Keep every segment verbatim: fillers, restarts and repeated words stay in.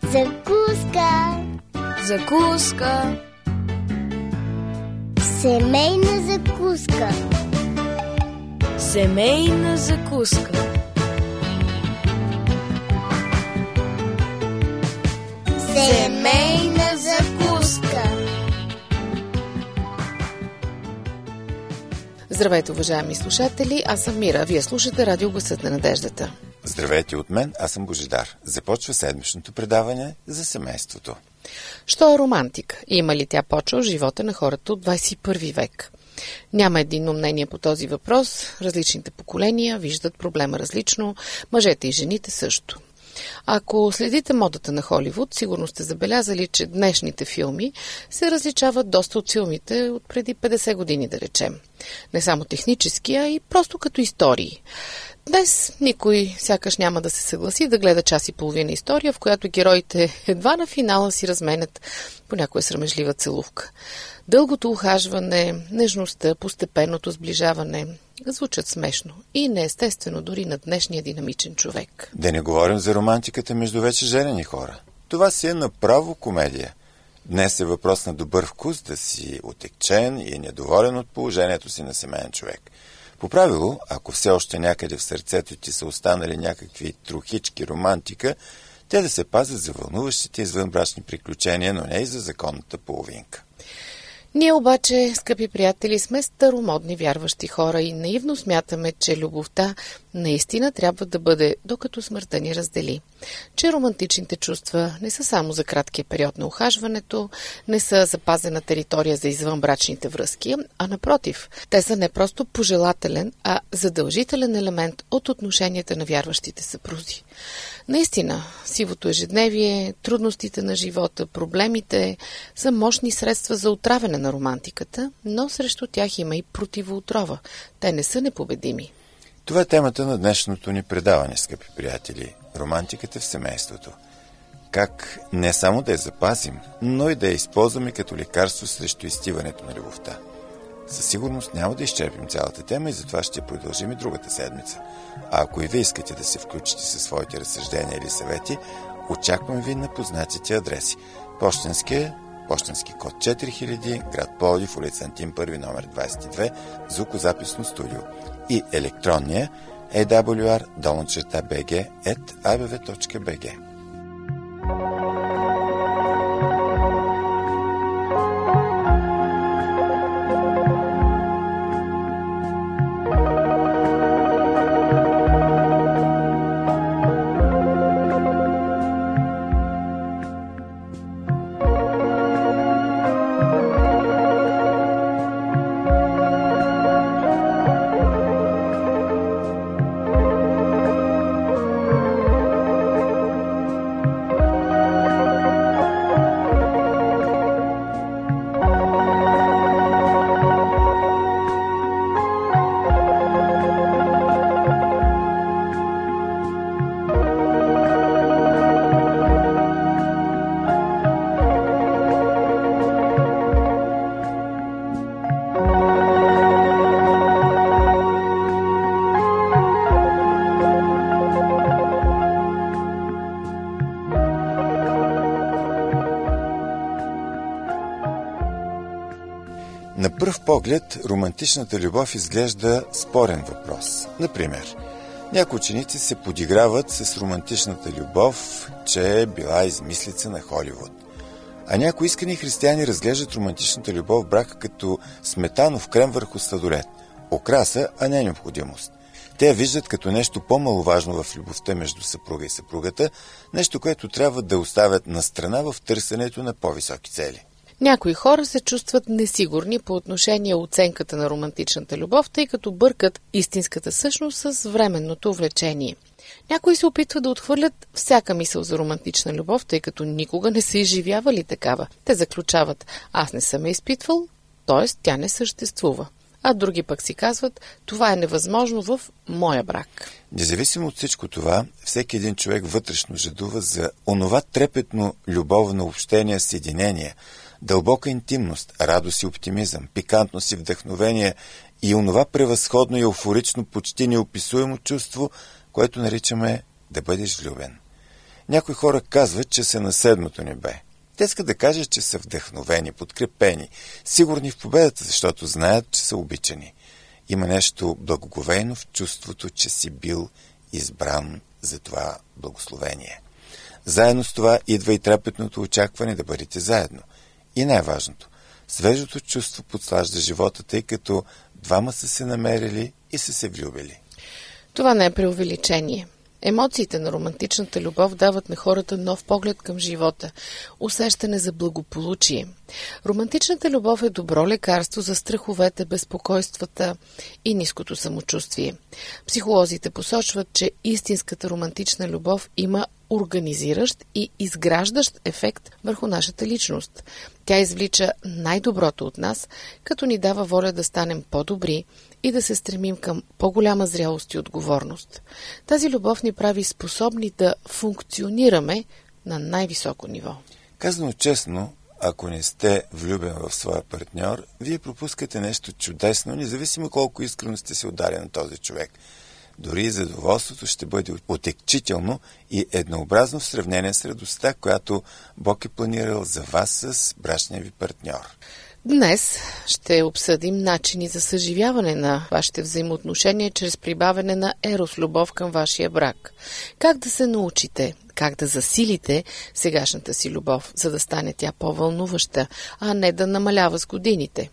Закуска. Закуска. Семейна закуска. Семейна закуска. Семейна закуска. Здравейте, уважаеми слушатели, аз съм Мира, вие слушате Радио Гласът на надеждата. Здравейте от мен, аз съм Божидар. Започва седмичното предаване за семейството. Що е романтика? Има ли тя почва в живота на хората от двадесет и първи век? Няма единно мнение по този въпрос. Различните поколения виждат проблема различно, мъжете и жените също. Ако следите модата на Холивуд, сигурно сте забелязали, че днешните филми се различават доста от филмите от преди петдесет години, да речем. Не само технически, а и просто като истории. Днес никой сякаш няма да се съгласи да гледа час и половина история, в която героите едва на финала си разменят по някоя срамежлива целувка. Дългото ухажване, нежността, постепенното сближаване звучат смешно и неестествено дори на днешния динамичен човек. Да не говорим за романтиката между вече женени хора. Това си е направо комедия. Днес е въпрос на добър вкус да си отекчен и недоволен от положението си на семейен човек. По правило, ако все още някъде в сърцето ти са останали някакви трохички романтика, те да се пазят за вълнуващите извънбрачни приключения, но не и за законната половинка. Ние обаче, скъпи приятели, сме старомодни вярващи хора и наивно смятаме, че любовта наистина трябва да бъде докато смъртта ни раздели. Че романтичните чувства не са само за краткия период на ухажването, не са запазена територия за извънбрачните връзки, а напротив, те са не просто пожелателен, а задължителен елемент от отношенията на вярващите съпрузи. Наистина, сивото ежедневие, трудностите на живота, проблемите са мощни средства за отравяне на романтиката, но срещу тях има и противоотрова. Те не са непобедими. Това е темата на днешното ни предаване, скъпи приятели. Романтиката в семейството. Как не само да я запазим, но и да я използваме като лекарство срещу изтиването на любовта. Със сигурност няма да изчерпим цялата тема и затова ще продължим и другата седмица. А ако и вие искате да се включите със своите разсъждения или съвети, очаквам ви на познатите адреси. Пощенския, пощенски код четири хиляди, град Пловдив, улица Антим първи, номер двадесет и две, звукозаписно студио. И електронния ей дабъл ю ар долна черта би джи ет ей би ви точка би джи. На пръв поглед, романтичната любов изглежда спорен въпрос. Например, някои ученици се подиграват с романтичната любов, че е била измислица на Холивуд. А някои искрени християни разглеждат романтичната любов в брака като сметанов крем върху сладолед. Окраса, а не необходимост. Те я виждат като нещо по-маловажно в любовта между съпруга и съпругата, нещо, което трябва да оставят на страна в търсенето на по-високи цели. Някои хора се чувстват несигурни по отношение оценката на романтичната любов, тъй като бъркат истинската същност с временното увлечение. Някои се опитват да отхвърлят всяка мисъл за романтична любов, тъй като никога не са изживявали такава. Те заключават: аз не съм я изпитвал, т.е. тя не съществува. А други пък си казват: това е невъзможно в моя брак. Независимо от всичко това, всеки един човек вътрешно жадува за онова трепетно любовно общение, съединение, дълбока интимност, радост и оптимизъм, пикантност и вдъхновение и онова превъзходно и еуфорично, почти неописуемо чувство, което наричаме да бъдеш влюбен. Някои хора казват, че са на седмото небе. Те искат да кажат, че са вдъхновени, подкрепени, сигурни в победата, защото знаят, че са обичани. Има нещо благоговейно в чувството, че си бил избран за това благословение. Заедно с това идва и трепетното очакване да бъдете заедно. И най-важното, свежото чувство подслажда живота, тъй като двама са се намерили и са се влюбили. Това не е преувеличение. Емоциите на романтичната любов дават на хората нов поглед към живота, усещане за благополучие. Романтичната любов е добро лекарство за страховете, безпокойствата и ниското самочувствие. Психолозите посочват, че истинската романтична любов има организиращ и изграждащ ефект върху нашата личност. Тя извлича най-доброто от нас, като ни дава воля да станем по-добри и да се стремим към по-голяма зрялост и отговорност. Тази любов ни прави способни да функционираме на най-високо ниво. Казано честно, ако не сте влюбен в своя партньор, вие пропускате нещо чудесно, независимо колко искрено сте се ударили на този човек. Дори задоволството ще бъде отекчително и еднообразно в сравнение с радостта, която Бог е планирал за вас с брачния ви партньор. Днес ще обсъдим начини за съживяване на вашите взаимоотношения чрез прибавяне на ерос любов към вашия брак. Как да се научите, как да засилите сегашната си любов, за да стане тя по-вълнуваща, а не да намалява с годините.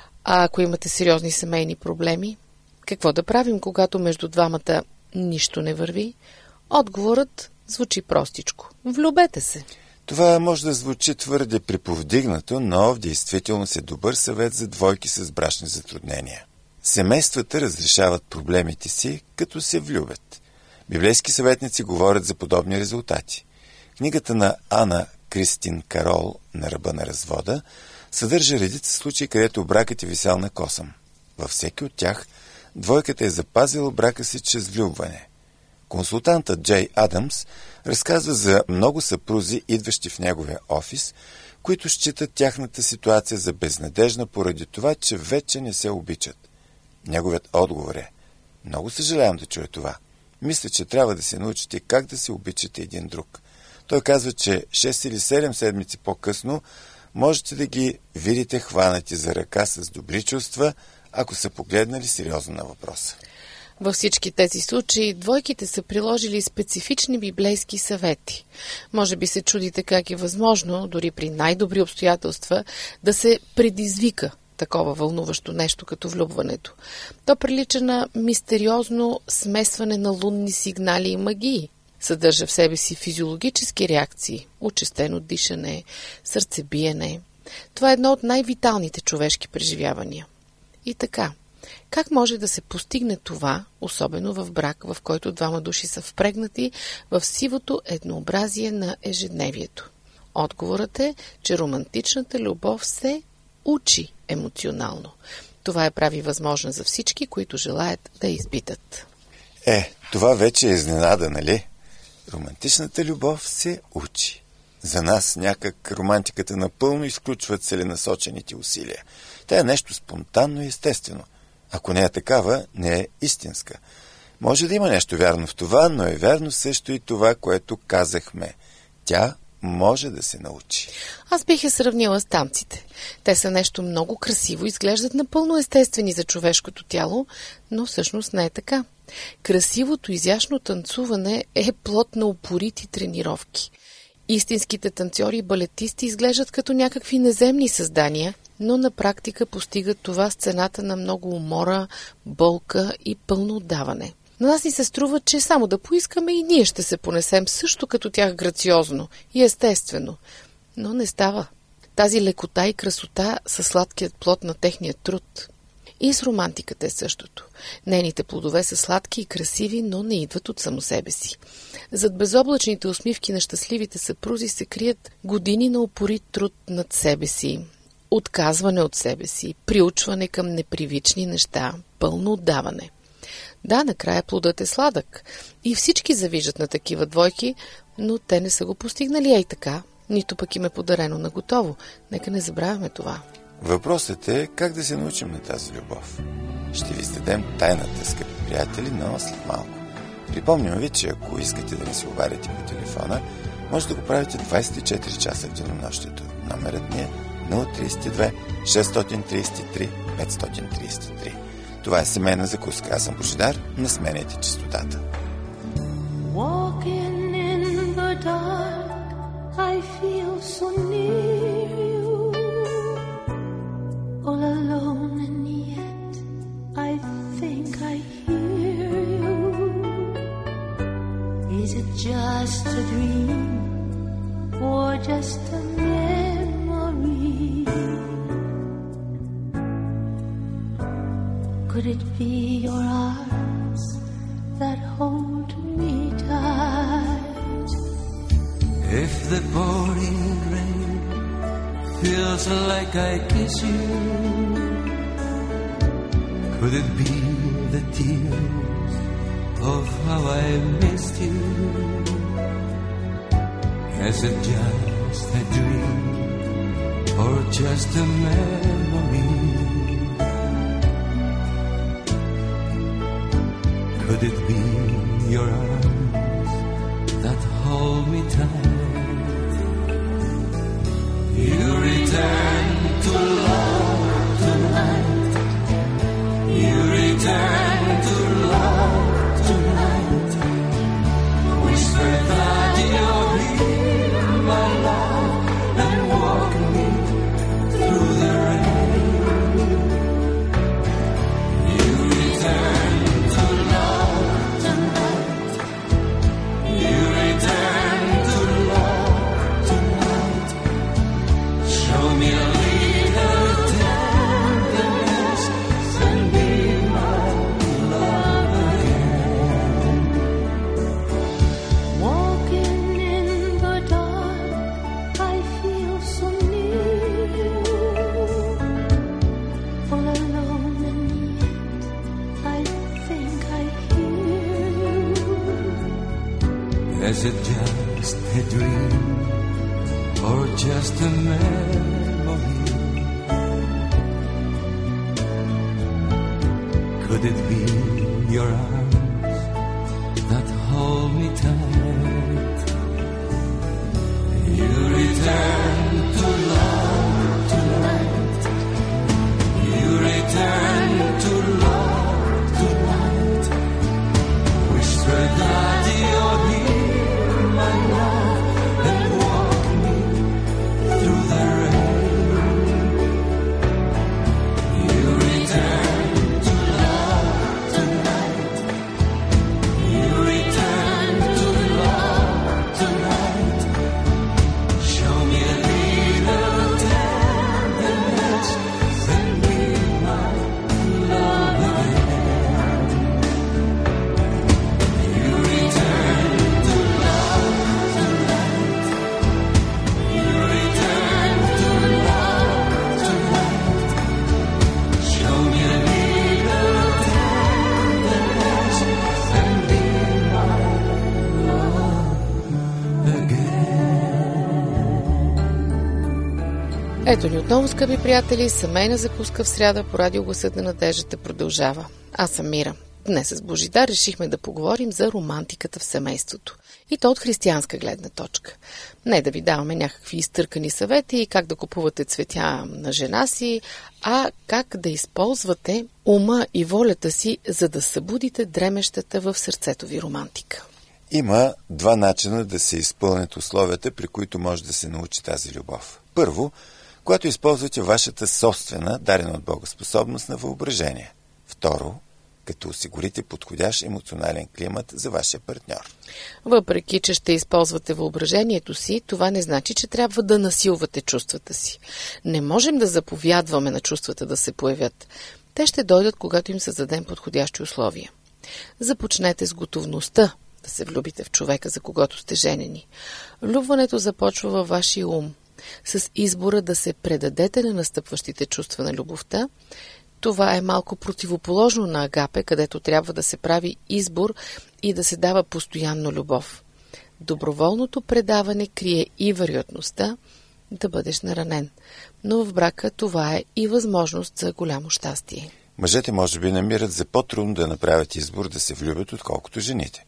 А ако имате сериозни семейни проблеми, какво да правим, когато между двамата нищо не върви? Отговорът звучи простичко. Влюбете се. Това може да звучи твърде приповдигнато, но в действителност е добър съвет за двойки с брачни затруднения. Семействата разрешават проблемите си, като се влюбят. Библейски съветници говорят за подобни резултати. Книгата на Ана Кристин Карол «На ръба на развода» съдържа редица случаи, където бракът е висял на косъм. Във всеки от тях двойката е запазила брака си чрез влюбване. Консултантът Джей Адамс разказва за много съпрузи, идващи в неговия офис, които считат тяхната ситуация за безнадежна поради това, че вече не се обичат. Неговият отговор е: много съжалявам да чуя това. Мисля, че трябва да се научите как да се обичате един друг. Той казва, че шест или седем седмици по-късно можете да ги видите хванати за ръка с добри чувства, ако са погледнали сериозно на въпроса. Във всички тези случаи двойките са приложили специфични библейски съвети. Може би се чудите как е възможно, дори при най-добри обстоятелства, да се предизвика такова вълнуващо нещо като влюбването. То прилича на мистериозно смесване на лунни сигнали и магии. Съдържа в себе си физиологически реакции, учестено дишане, сърцебиене. Това е едно от най-виталните човешки преживявания. И така, как може да се постигне това, особено в брак, в който двама души са впрегнати в сивото еднообразие на ежедневието? Отговорът е, че романтичната любов се учи емоционално. Това я прави възможно за всички, които желаят да изпитат. Е, това вече е изненада, нали? Романтичната любов се учи. За нас някак романтиката напълно изключва целенасочените усилия. Тя е нещо спонтанно и естествено. Ако не е такава, не е истинска. Може да има нещо вярно в това, но е вярно също и това, което казахме. Тя може да се научи. Аз бих я сравнила с танците. Те са нещо много красиво, изглеждат напълно естествени за човешкото тяло, но всъщност не е така. Красивото, изящно танцуване е плод на упорити тренировки. Истинските танцори и балетисти изглеждат като някакви неземни създания, но на практика постигат това с цената на много умора, болка и пълно отдаване. На нас ни се струва, че само да поискаме и ние ще се понесем също като тях грациозно и естествено. Но не става. Тази лекота и красота са сладкият плод на техния труд. И с романтиката е същото. Нейните плодове са сладки и красиви, но не идват от само себе си. Зад безоблачните усмивки на щастливите съпрузи се крият години на упорит труд над себе си, отказване от себе си, приучване към непривични неща, пълно отдаване. Да, накрая плодът е сладък и всички завиждат на такива двойки, но те не са го постигнали, а и така, нито пък им е подарено на готово. Нека не забравяме това. Въпросът е как да се научим на тази любов. Ще ви издадем тайната, скъпи приятели, но след малко. Припомням ви, че ако искате да ни се обадите по телефона, може да го правите двайсет и четири часа в денонощието. Номерът ни е нула три две шест три три пет три три. Това е семейна закуска. Аз съм Божидар. Не сменяйте честотата. Walking in the dark, I feel so near you, all alone and yet I think I hear you. Is it just a dream or just a memory? Could it be your arms that hold me tight? If the pouring rain feels like I kiss you, could it be the tears of how I missed you? Is it just a dream or just a memory? Could it be your arms that hold me tight? You return to love tonight. You return to love tonight. Whisper that you're here, my love, and walk me through the rain. You return to love tonight. You return to love tonight. Show me a little tenderness and be my love again. Walking in the dark, I feel so near you, all alone and yet I think I hear you. Is it just a dream or just a memory? Could it be your arms that hold me tight? You return to love tonight. You return to love tonight. Whisper that you're here, my love, and walk me through the rain. You return to love tonight. You return to love tonight. Show me a little tenderness and be my love again. You return to love tonight. You return to love tonight. Show me a little tenderness and be my love again. Ето ни отново, скъпи приятели, семейна закуска в сряда по радио Гласът на надеждата продължава. Аз съм Мира. Днес с Божидар решихме да поговорим за романтиката в семейството. И то от християнска гледна точка. Не да ви даваме някакви изтъркани съвети и как да купувате цветя на жена си, а как да използвате ума и волята си, за да събудите дремещата в сърцето ви романтика. Има два начина да се изпълнят условията, при които може да се научи тази любов. Първо, когато използвате вашата собствена, дадена от Бога способност на въображение. Второ, като осигурите подходящ емоционален климат за вашия партньор. Въпреки че ще използвате въображението си, това не значи, че трябва да насилвате чувствата си. Не можем да заповядваме на чувствата да се появят. Те ще дойдат, когато им създадем подходящи условия. Започнете с готовността да се влюбите в човека, за когото сте женени. Влюбването започва във вашия ум, с избора да се предадете на настъпващите чувства на любовта. Това е малко противоположно на агапе, където трябва да се прави избор и да се дава постоянно любов. Доброволното предаване крие и вероятността да бъдеш наранен, но в брака това е и възможност за голямо щастие. Мъжете може би намират за по-трудно да направят избор да се влюбят, отколкото жените.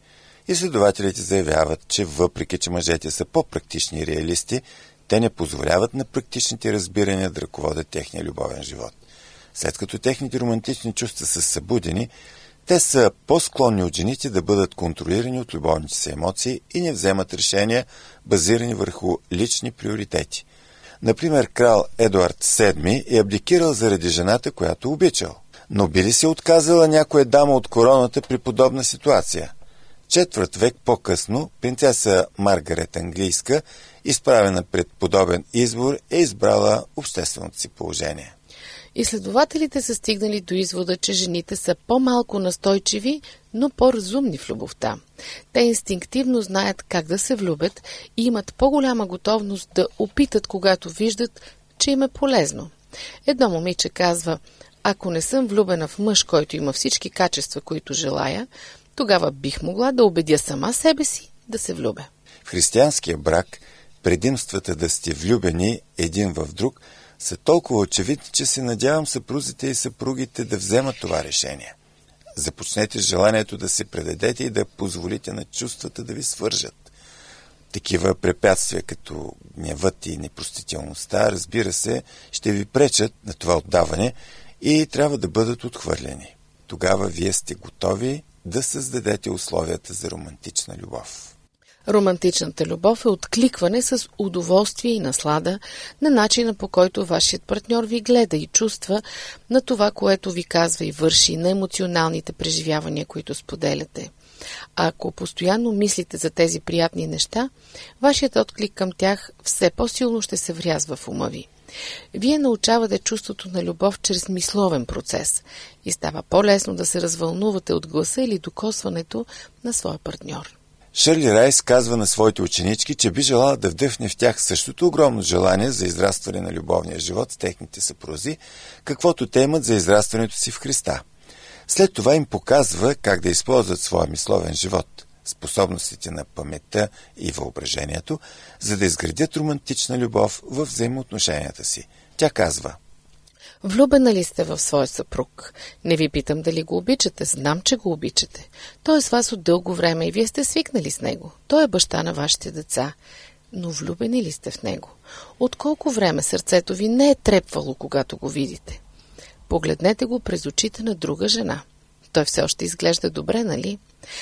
Изследователите заявяват, че въпреки, че мъжете са по-практични реалисти, те не позволяват на практичните разбирания да ръководят техния любовен живот. След като техните романтични чувства са събудени, те са по-склонни от жените да бъдат контролирани от любовните си емоции и не вземат решения, базирани върху лични приоритети. Например, крал Едуард седми е абдикирал заради жената, която обичал. Но би ли се отказала някоя дама от короната при подобна ситуация? Четвърт век по-късно принцеса Маргарет Английска, изправена пред подобен избор, е избрала общественото си положение. Изследователите са стигнали до извода, че жените са по-малко настойчиви, но по-разумни в любовта. Те инстинктивно знаят как да се влюбят и имат по-голяма готовност да опитат, когато виждат, че им е полезно. Едно момиче казва: ако не съм влюбена в мъж, който има всички качества, които желая, тогава бих могла да убедя сама себе си да се влюбя. В християнския брак предимствата да сте влюбени един в друг са толкова очевидни, че се надявам съпрузите и съпругите да вземат това решение. Започнете с желанието да се предадете и да позволите на чувствата да ви свържат. Такива препятствия, като гневът и непростителността, разбира се, ще ви пречат на това отдаване и трябва да бъдат отхвърлени. Тогава вие сте готови да създадете условията за романтична любов. Романтичната любов е откликване с удоволствие и наслада на начина, по който вашият партньор ви гледа и чувства, на това, което ви казва и върши, на емоционалните преживявания, които споделяте. А ако постоянно мислите за тези приятни неща, вашият отклик към тях все по-силно ще се врязва в ума ви. Вие научавате чувството на любов чрез мисловен процес и става по-лесно да се развълнувате от гласа или докосването на своя партньор. Шърли Райс казва на своите ученички, че би желала да вдъхне в тях същото огромно желание за израстване на любовния живот с техните съпрузи, каквото те имат за израстването си в Христа. След това им показва как да използват своя мисловен живот, способностите на паметта и въображението, за да изградят романтична любов в взаимоотношенията си. Тя казва: влюбена ли сте в своя съпруг? Не ви питам дали го обичате, знам, че го обичате. Той е с вас от дълго време и вие сте свикнали с него. Той е баща на вашите деца. Но влюбени ли сте в него? От колко време сърцето ви не е трепвало, когато го видите? Погледнете го през очите на друга жена. Той все още изглежда добре, нали?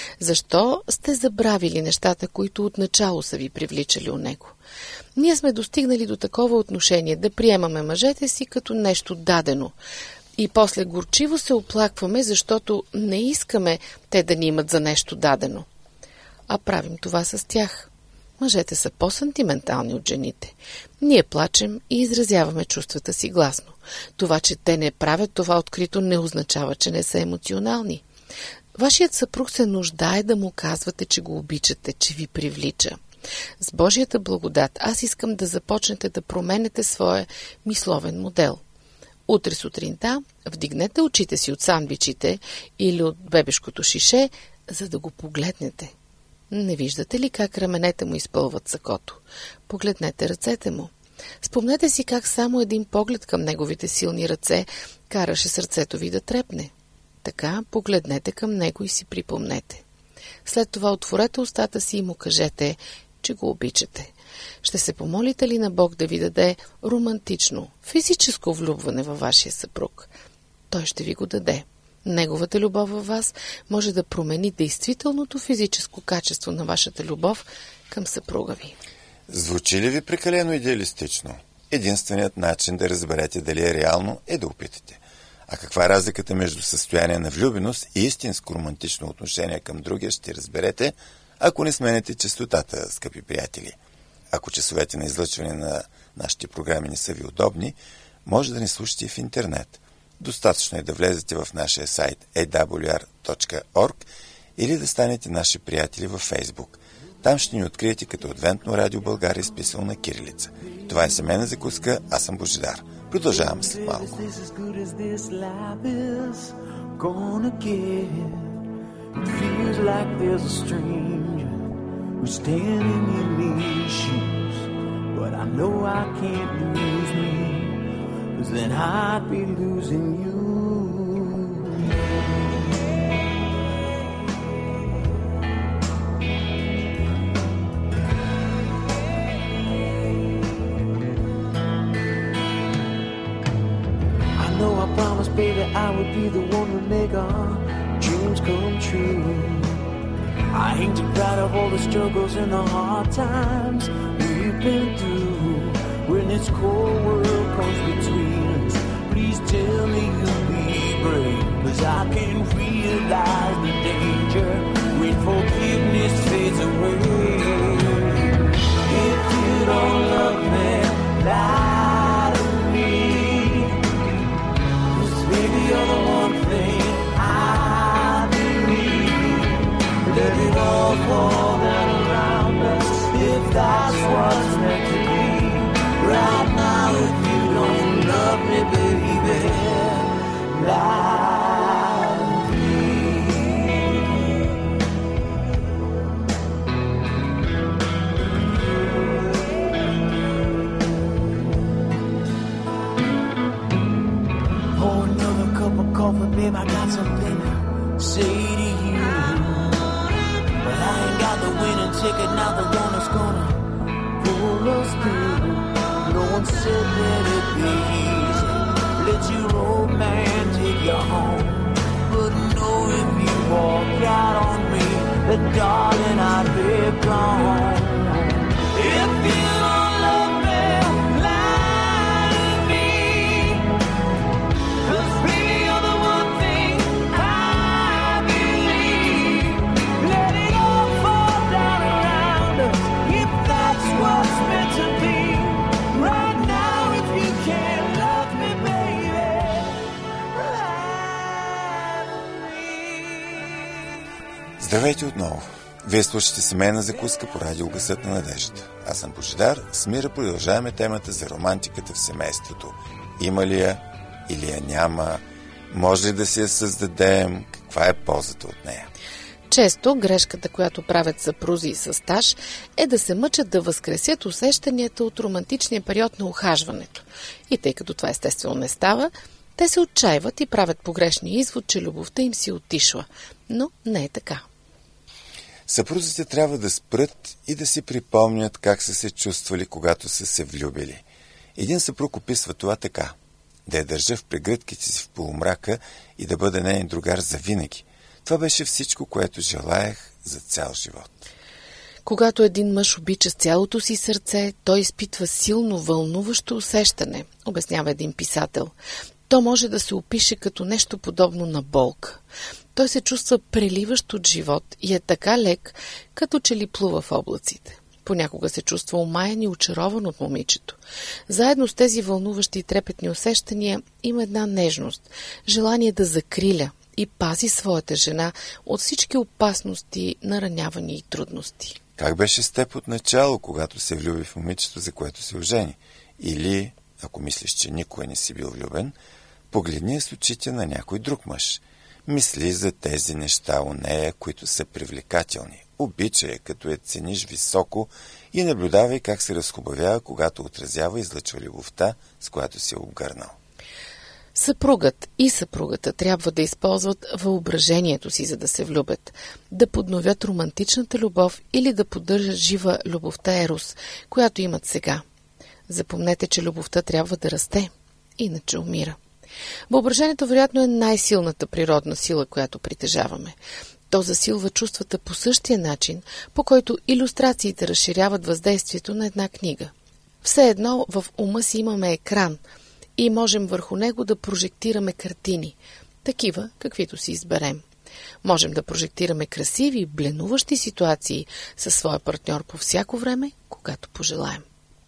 Защо сте забравили нещата, които отначало са ви привличали у него? Ние сме достигнали до такова отношение да приемаме мъжете си като нещо дадено. И после горчиво се оплакваме, защото не искаме те да ни имат за нещо дадено. А правим това с тях. Мъжете са по-сантиментални от жените. Ние плачем и изразяваме чувствата си гласно. Това, че те не правят това открито, не означава, че не са емоционални. Вашият съпруг се нуждае да му казвате, че го обичате, че ви привлича. С Божията благодат аз искам да започнете да променете своя мисловен модел. Утре сутринта вдигнете очите си от сандвичите или от бебешкото шише, за да го погледнете. Не виждате ли как раменете му изпълват сакото? Погледнете ръцете му. Спомнете си как само един поглед към неговите силни ръце караше сърцето ви да трепне. Така погледнете към него и си припомнете. След това отворете устата си и му кажете, че го обичате. Ще се помолите ли на Бог да ви даде романтично, физическо влюбване във вашия съпруг? Той ще ви го даде. Неговата любов във вас може да промени действителното физическо качество на вашата любов към съпруга ви. Звучи ли ви прекалено идеалистично? Единственият начин да разберете дали е реално е да опитате. А каква е разликата между състояние на влюбеност и истинско романтично отношение към другия, ще разберете, ако не сменете честотата, скъпи приятели. Ако часовете на излъчване на нашите програми не са ви удобни, може да ни слушате в интернет. Достатъчно е да влезете в нашия сайт ей дабъл ю ар точка орг или да станете наши приятели във Фейсбук. Там ще ни откриете като Адвентно радио България, изписано на кирилица. Това е семейна закуска, аз съм Божидар. Продължавам след малко. Then I'd be losing you. promised, baby, I would be the one to make our dreams come true. I ain't too proud of all the struggles and the hard times we've been through. When this cold world comes between us, please tell me you'll be brave, 'cause I can realize the danger when forgiveness fades away. If you don't love me, lie to me, 'cause baby, you're the one thing I believe. Let it all fall down around us, if that's what's meant to be. Right now, if you don't love me, baby, lie to me. Oh, another cup of coffee, babe, I got something to say to you. But I ain't got the winning ticket, now the one that's gonna pull us through. No one said that it'd be easy. Let your old man take you home. But know if you walk out on me, then darling, I'd be gone. If you don't love me, lie to me, 'cause baby, you're the one thing I believe. Let it all fall down around us, if that's what's meant to be. Right now, if you can't love me, baby, lie to me. Здравейте отново! Вие слушате Семейна закуска по радио Гласът на надеждата. Аз съм Божидар. С Мира продължаваме темата за романтиката в семейството. Има ли я или я няма? Може ли да си я създадем? Каква е ползата от нея? Често грешката, която правят съпрузи с стаж, е да се мъчат да възкресят усещанията от романтичния период на ухажването. И тъй като това естествено не става, те се отчаиват и правят погрешния извод, че любовта им си отишла. Но не е така. Съпрузите трябва да спрат и да си припомнят как са се чувствали, когато са се влюбили. Един съпруг описва това така: да я държа в прегръдките си в полумрака и да бъда неин другар завинаги. Това беше всичко, което желаях за цял живот. Когато един мъж обича с цялото си сърце, той изпитва силно вълнуващо усещане, обяснява един писател. То може да се опише като нещо подобно на болка. Той се чувства преливащ от живот и е така лек, като че ли плува в облаците. Понякога се чувства омаян и очарован от момичето. Заедно с тези вълнуващи и трепетни усещания има една нежност, желание да закриля и пази своята жена от всички опасности, наранявания и трудности. Как беше с теб от начало, когато се влюби в момичето, за което се ожени? Или, ако мислиш, че никога не си бил влюбен, погледни с очите на някой друг мъж. Мисли за тези неща у нея, които са привлекателни. Обичай я, като я цениш високо, и наблюдавай как се разхубавява, когато отразява и излъчва любовта, с която си е обгърнал. Съпругът и съпругата трябва да използват въображението си, за да се влюбят, да подновят романтичната любов или да поддържат жива любовта ерос, която имат сега. Запомнете, че любовта трябва да расте, иначе умира. Въображението вероятно е най-силната природна сила, която притежаваме. То засилва чувствата по същия начин, по който илюстрациите разширяват въздействието на една книга. Все едно в ума си имаме екран и можем върху него да прожектираме картини, такива, каквито си изберем. Можем да прожектираме красиви, бленуващи ситуации със своя партньор по всяко време, когато пожелаем.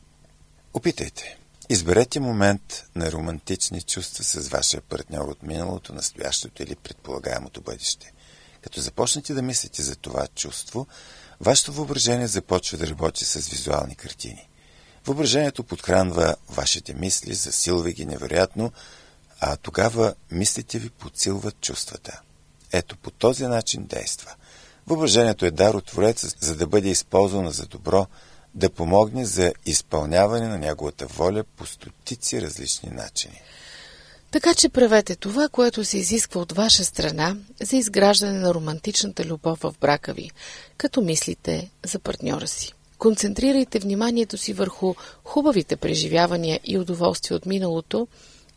Опитайте. Изберете момент на романтични чувства с вашия партньор от миналото, настоящето или предполагаемото бъдеще. Като започнете да мислите за това чувство, вашето въображение започва да работи с визуални картини. Въображението подхранва вашите мисли, засилва ги невероятно, а тогава мислите ви подсилват чувствата. Ето по този начин действа. Въображението е дар от Твореца, за да бъде използвано за добро, да помогне за изпълняване на неговата воля по стотици различни начини. Така че правете това, което се изисква от ваша страна за изграждане на романтичната любов в брака ви, като мислите за партньора си. Концентрирайте вниманието си върху хубавите преживявания и удоволствия от миналото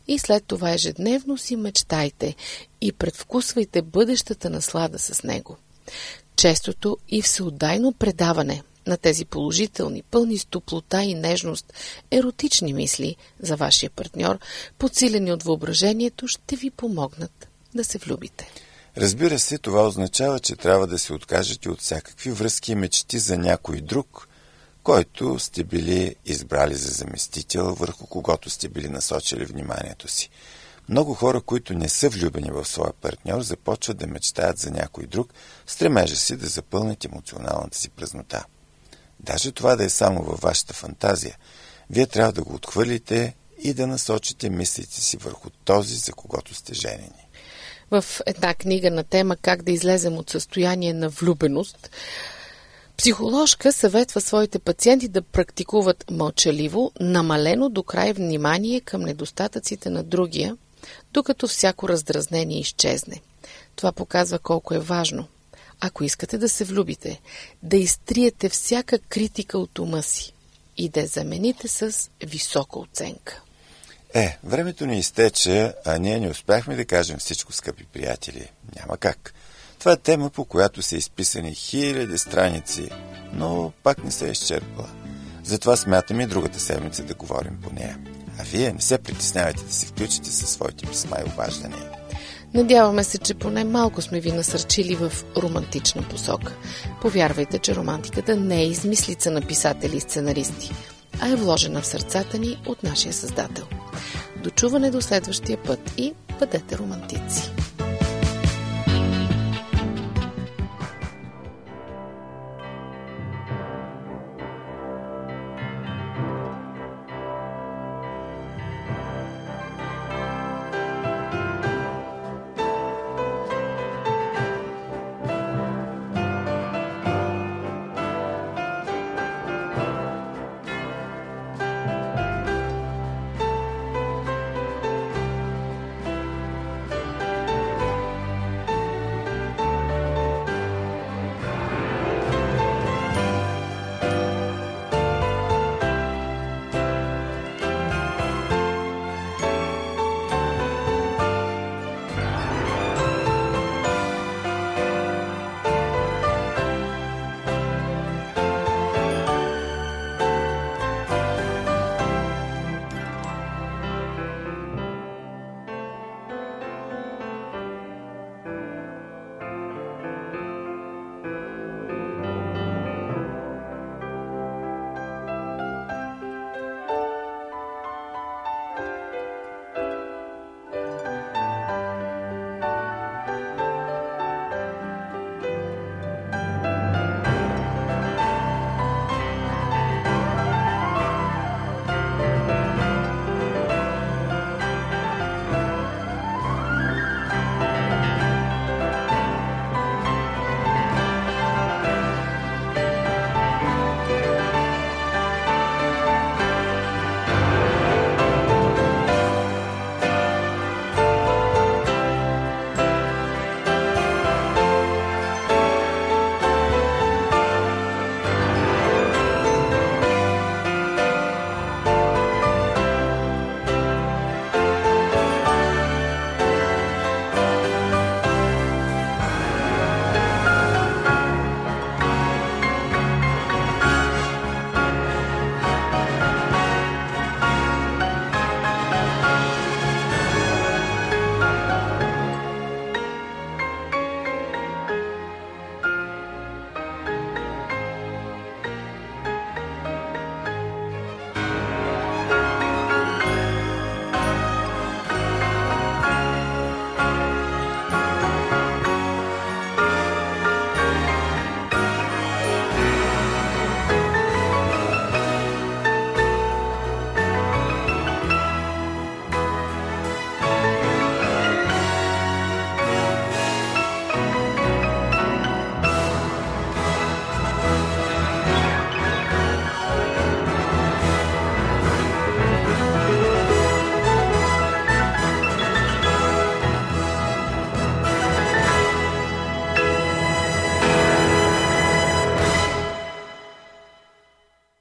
и след това ежедневно си мечтайте и предвкусвайте бъдещата наслада с него. Честото и всеотдайно предаване на тези положителни, пълни с топлота и нежност, еротични мисли за вашия партньор, подсилени от въображението, ще ви помогнат да се влюбите. Разбира се, това означава, че трябва да се откажете от всякакви връзки и мечти за някой друг, който сте били избрали за заместител, върху когото сте били насочили вниманието си. Много хора, които не са влюбени в своя партньор, започват да мечтаят за някой друг, стремежа си да запълнят емоционалната си празнота. Даже това да е само във вашата фантазия, вие трябва да го отхвърлите и да насочите мислите си върху този, за когото сте женени. В една книга на тема «Как да излезем от състояние на влюбеност», психоложка съветва своите пациенти да практикуват мълчаливо, намалено до край внимание към недостатъците на другия, докато всяко раздразнение изчезне. Това показва колко е важно, ако искате да се влюбите, да изтриете всяка критика от ума си и да я замените с висока оценка. Е, времето ни изтече, а ние не успяхме да кажем всичко, скъпи приятели. Няма как. Това е тема, по която са изписани хиляди страници, но пак не се е изчерпала. Затова смятаме и другата седмица да говорим по нея. А вие не се притеснявайте да се включите със своите писма и обаждания. Надяваме се, че поне малко сме ви насърчили в романтична посока. Повярвайте, че романтиката не е измислица на писатели и сценаристи, а е вложена в сърцата ни от нашия Създател. До чуване до следващия път и бъдете романтици!